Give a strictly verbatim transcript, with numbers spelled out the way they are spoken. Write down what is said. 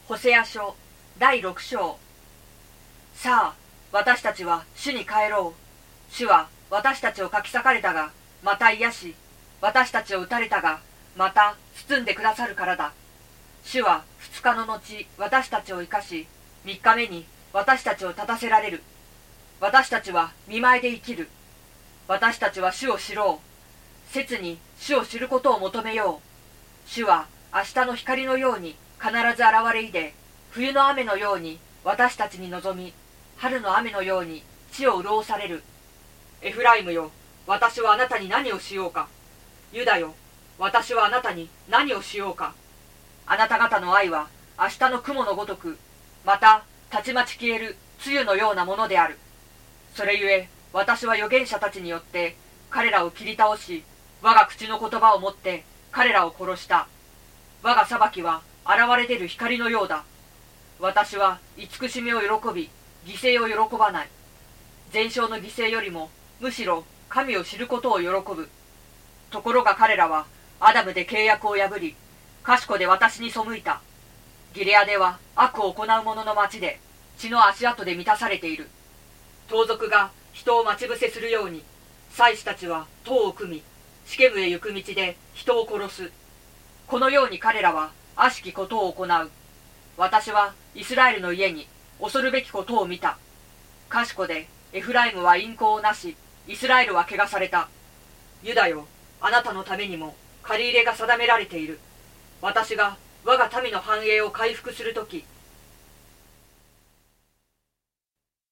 ホセア書だいろく章。さあ、私たちは主に帰ろう。主は私たちをかき裂かれたが、また癒し、私たちを打たれたが、また包んでくださるからだ。主は二日の後、私たちを生かし、三日目に私たちを立たせられる。私たちは見舞いで生きる。私たちは主を知ろう。切に主を知ることを求めよう。主は明日の光のように必ず現れいで、冬の雨のように私たちに臨み、春の雨のように地を潤される。エフライムよ、私はあなたに何をしようか。ユダよ、私はあなたに何をしようか。あなた方の愛は明日の雲のごとく、またたちまち消える露のようなものである。それゆえ私は預言者たちによって彼らを切り倒し、我が口の言葉をもって彼らを殺した。我が裁きは現れ出る光のようだ。私は慈しみを喜び、犠牲を喜ばない。全焼の犠牲よりもむしろ神を知ることを喜ぶ。ところが彼らはアダムで契約を破り、カシコで私に背いた。ギレアデは悪を行う者の町で、血の足跡で満たされている。盗賊が人を待ち伏せするように、祭司たちは塔を組み、シケムへ行く道で人を殺す。このように彼らは悪しきことを行う。私はイスラエルの家に恐るべきことを見た。カシコでエフライムは陰行をなし、イスラエルは汚された。ユダよ、あなたのためにも借り入れが定められている。私が我が民の繁栄を回復するとき、